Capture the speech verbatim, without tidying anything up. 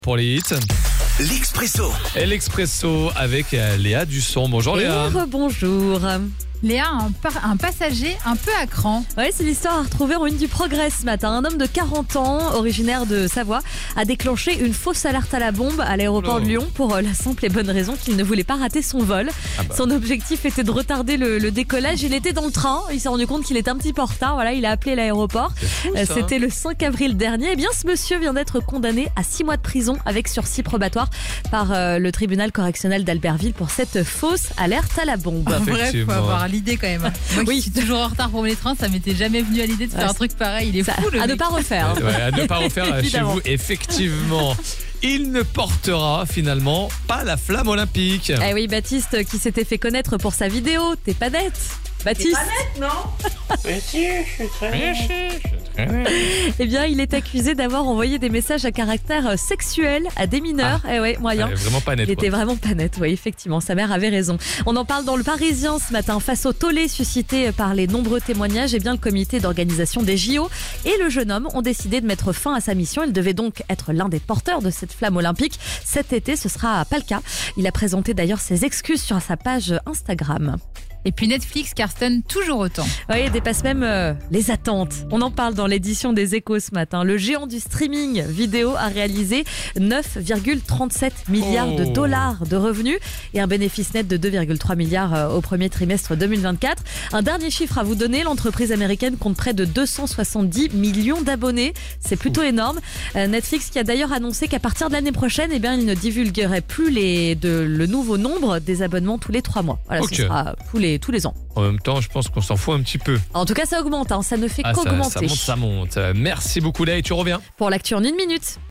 Pour les hits. L'Expresso. Et l'Expresso avec euh, Léa Dusson. Bonjour Léa. Et rebonjour. Léa, un, par- un passager un peu à cran. Ouais, c'est l'histoire à retrouver en une du Progrès ce matin. Un homme de quarante ans, originaire de Savoie, a déclenché une fausse alerte à la bombe à l'aéroport Oula. de Lyon pour euh, la simple et bonne raison qu'il ne voulait pas rater son vol. Ah bah. Son objectif était de retarder le, le décollage. Il était dans le train. Il s'est rendu compte qu'il était un petit peu en retard. Voilà, il a appelé l'aéroport. C'est fou, Euh, ça. C'était le cinq avril dernier. Eh bien, ce monsieur vient d'être condamné à six mois de prison avec sursis probatoire par euh, le tribunal correctionnel d'Albertville pour cette fausse alerte à la bombe. En vrai, faut Effectivement. avoir l'idée quand même. Moi qui Oui. suis toujours en retard pour mes trains, ça m'était jamais venu à l'idée de faire Ouais, un truc pareil. Il est Ça, fou le à ne mec. pas refaire. hein. Ouais, à ne pas refaire chez Évidemment. vous, effectivement. Il ne portera finalement pas la flamme olympique. Eh oui, Baptiste qui s'était fait connaître pour sa vidéo. T'es pas nette, Baptiste? Eh bien, il est accusé d'avoir envoyé des messages à caractère sexuel à des mineurs. Eh ouais, moyen. Ouais, vraiment pas net. Il quoi. était vraiment pas net, oui, effectivement, sa mère avait raison. On en parle dans le Parisien ce matin. Face au tollé suscité par les nombreux témoignages, eh bien, le comité d'organisation des J O et le jeune homme ont décidé de mettre fin à sa mission. Il devait donc être l'un des porteurs de cette flamme olympique. Cet été, ce sera pas le cas. Il a présenté d'ailleurs ses excuses sur sa page Instagram. Et puis Netflix cartonne toujours autant. Oui, il dépasse même euh, les attentes. On en parle dans l'édition des Échos ce matin. Le géant du streaming vidéo a réalisé neuf virgule trente-sept milliards de Oh. dollars de revenus et un bénéfice net de deux virgule trois milliards euh, au premier trimestre deux mille vingt-quatre. Un dernier chiffre à vous donner, l'entreprise américaine compte près de deux cent soixante-dix millions d'abonnés. C'est plutôt énorme. Euh, Netflix qui a d'ailleurs annoncé qu'à partir de l'année prochaine, eh bien, il ne divulguerait plus les, de, le nouveau nombre des abonnements tous les trois mois. Voilà, Ok. ce sera tous les, tous les ans. En même temps, je pense qu'on s'en fout un petit peu. En tout cas, ça augmente, hein, ça ne fait Ah, ça, qu'augmenter. ça monte, ça monte. Merci beaucoup Léa et tu reviens. Pour l'actu en une minute.